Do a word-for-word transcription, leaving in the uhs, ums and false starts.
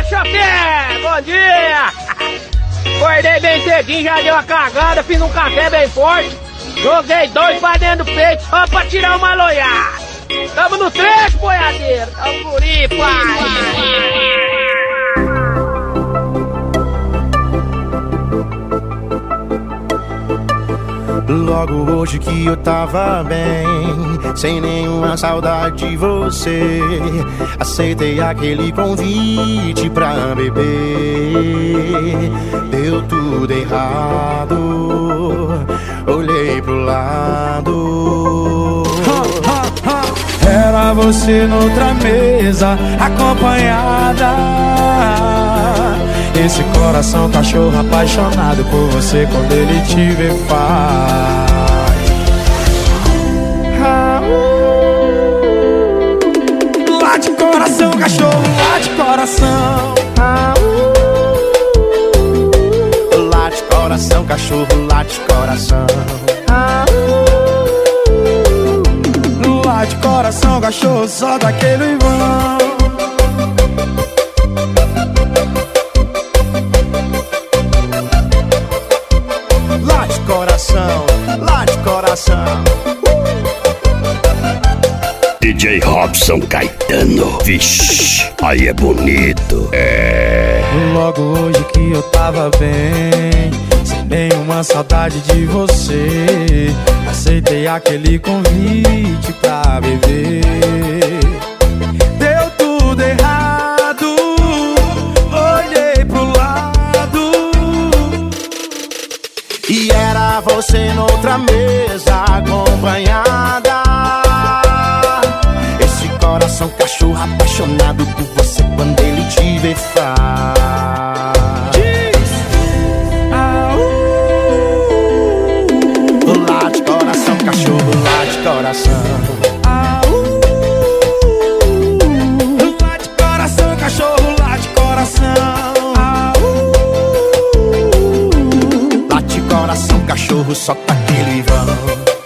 Xavier! Bom dia! Acordei bem cedinho, já deu uma cagada, fiz um café bem forte. Joguei dois pra dentro do peito só pra tirar uma loiada. Tamo no trecho, boiadeiro. Tamo por aí, pai. Logo hoje que eu tava bem, sem nenhuma saudade de você, aceitei aquele convite pra beber. Deu tudo errado, olhei pro lado. Era você noutra mesa, acompanhada. Esse coração cachorro apaixonado por você, quando ele te vê faz. Ah, uh, late coração, cachorro, late coração. Ah, uh, late coração, cachorro, late coração. Ah, uh, late coração, cachorro, só daquele vão. Late coração. D J Robson Caetano, vixe, aí é bonito. É. Logo hoje que eu tava bem, sem nenhuma saudade de você, aceitei aquele convite pra beber. Deu tudo errado, olhei pro lado e era você noutra mesa, acompanhada. Esse coração cachorro apaixonado por você, quando ele te vê faz. Ah, uh, late coração, cachorro, late coração. Ah, uh, late coração, cachorro, late coração. Ah, uh, late coração, cachorro, só tá aquele vão.